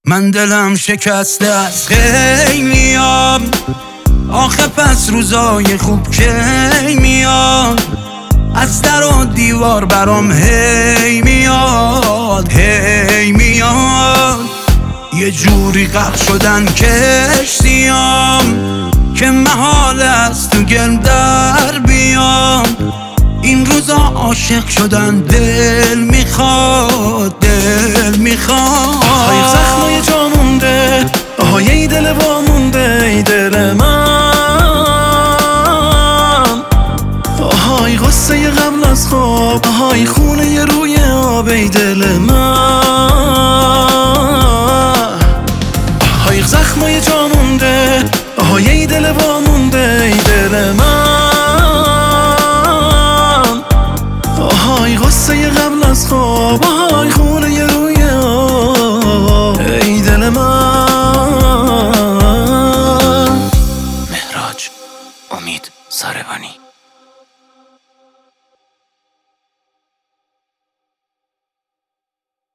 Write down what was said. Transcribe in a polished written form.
من دلم شکسته از خیلیام، آخه پس روزای خوب کی میاد؟ از در و دیوار برام هی میاد هی میاد. یه جوری غرق شدن کشتیام که محال است تو گل در بیام. این روزا عاشق شدن دل میخواد دل میخواد. های زخمای جا مونده، های ای دل وا مونده، ای دل من. های غصه قبل از خواب، های خونه روی آب، ای دل من. های زخمای جا مونده، های ای دل وا مونده، ای دل من. های غصه قبل از خواب، های خونه روی آب، ای دل من. مهراج امید ساربانی.